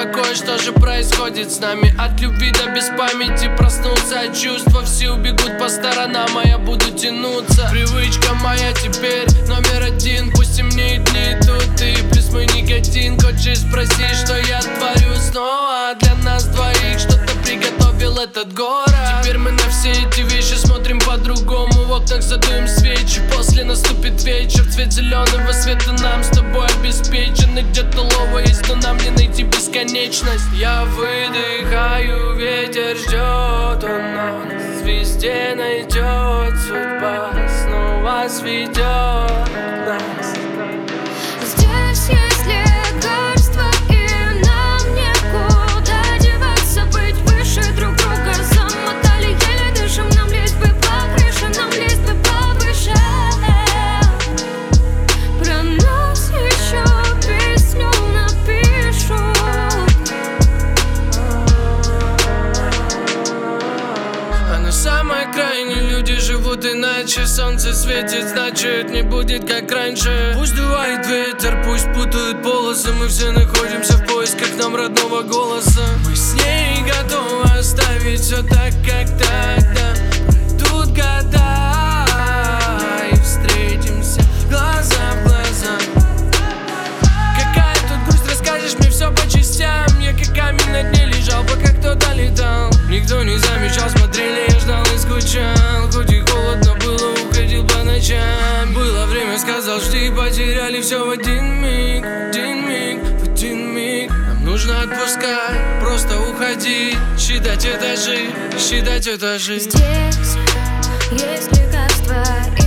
покой, что же происходит с нами? От любви до без памяти проснулся от чувства. Все убегут по сторонам, а я буду тянуться. Привычка моя теперь номер один. Пусть темнеет дни, тут ты плюс мой никотин. Хочешь спросить, что я творю снова? Для нас двоих что-то приготовил этот город. Теперь мы на все эти вещи смотрим по-другому. В окнах задуем свечи, после наступит вечер. Цвет зеленого света нам с тобой обеспечен. И где-то лова есть, но нам не найти бесконечность. Я выдыхаю, ветер ждет, он нас везде найдет. Судьба снова сведет нас. Здесь есть лекарства, и нам некуда деваться. Быть выше друг друга замотали, еле дышим. Нам лезть бы по крыше, нам лезть бы повыше. Про нас еще песню напишут. А на самой окраине люди живут иначе. Солнце светит, значит не будет как раньше. Пусть дует ветер, пусть путают полосы. Мы все находимся в поисках нам родного голоса. Мы с ней готовы оставить все так, как тогда. Пройдут года и встретимся глаза в глаза. Какая тут грусть, расскажешь мне все по частям. Я как камень на дне лежал, пока кто-то летал. Никто не замечал, смотрели, я ждал и скучал. Хоть и холодно было, уходил по ночам. Было время, сказал, жди, потеряли все в один миг. В один миг. Нам нужно отпускать, просто уходить. Считать этажи. Здесь есть лекарства.